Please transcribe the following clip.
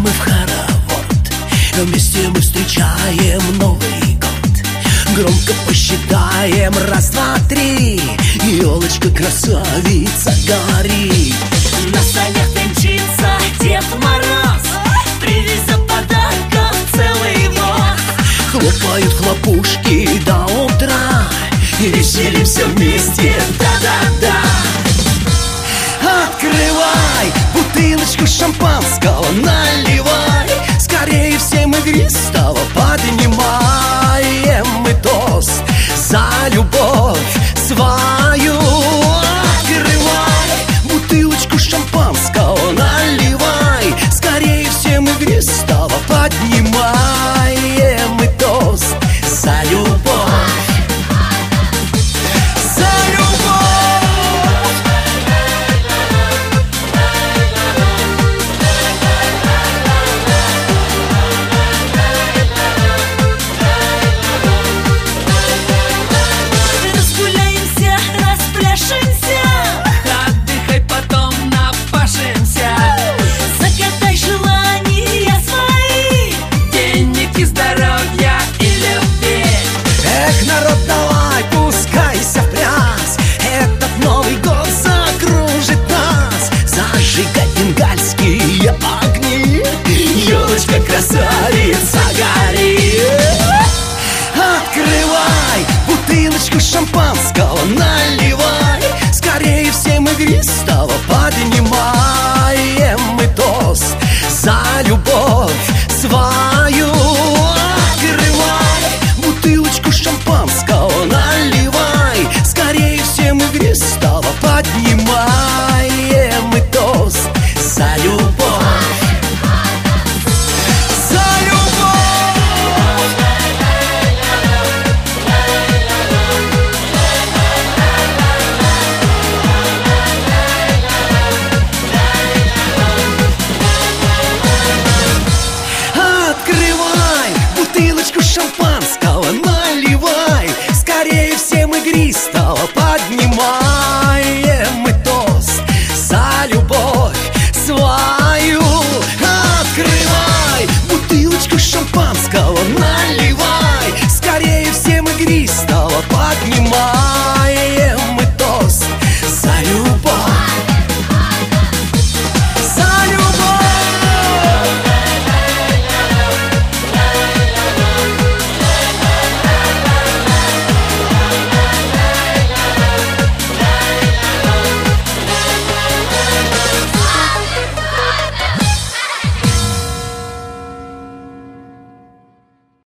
мы в хоровод, вместе мы встречаем Новый год. Громко посчитаем: раз, два, три, елочка красавица горит. На санях мчится Дед Мороз, привезя подарков целый воз. Хлопают хлопушки до утра, и веселимся вместе, да-да-да. Открывай бутылочку шампанского, наливай, скорее всем игристого поднимаем мы тост за любовь свою. Открывай бутылочку шампанского, наливай, скорее всем игристого поднимаем мы тост за любовь. Бенгальские огни, елочка красавица горит. Открывай бутылочку шампанского, наливай, скорее всем игристого поднимаем мы тост за любовь свою. Открывай бутылочку шампанского, наливай, скорее всем игристого поднимаем мы тост за любовь. За любовь. Открывай бутылочку шампанского, наливай, скорее всем игристого поднимай.